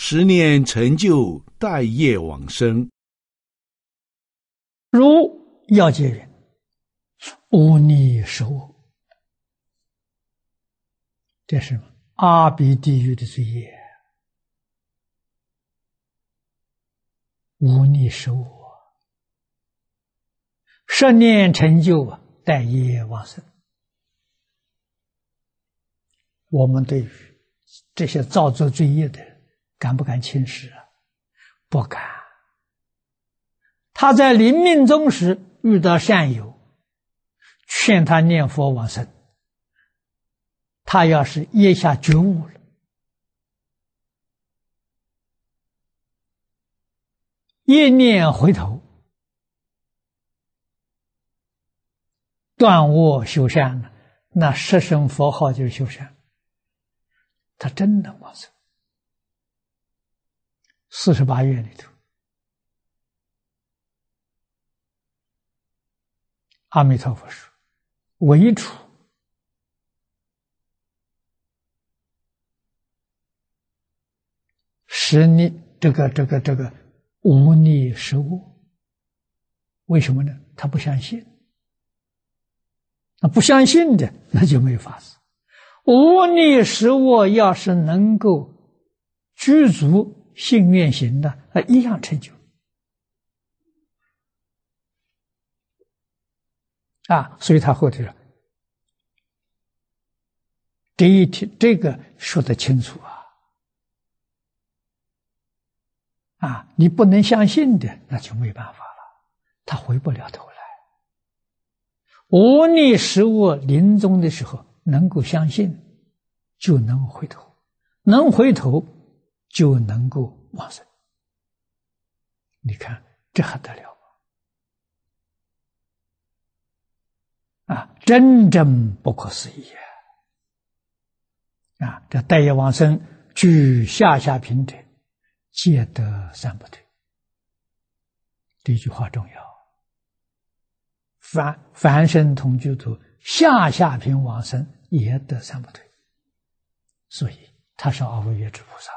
10年成就待业往生。 如要解云：无逆十恶。这是阿鼻地狱的罪业，无逆十恶，10年成就待业往生。我们对于这些造作罪业的人，敢不敢轻视啊？不敢。他在临命终时遇到善友，劝他念佛往生，他要是腋下觉悟了，一念回头，断恶修善了，那十声佛号就是修善，他真能往生。48愿里头，阿弥陀佛说：唯除十逆这个无逆十恶。为什么呢？他不相信。那不相信的，那就没法子。无逆十恶要是能够具足信愿行的，一样成就。所以他后头说，这个说得清楚你不能相信的，那就没办法了，他回不了头来。无逆十恶临终的时候能够相信，就能回头，能回头就能够往生。你看这还得了真正不可思议这待业往生，具下下品者，皆得三不退。这句话重要。凡身同居土，下下品往生也得三不退，所以他是阿惟越致菩萨。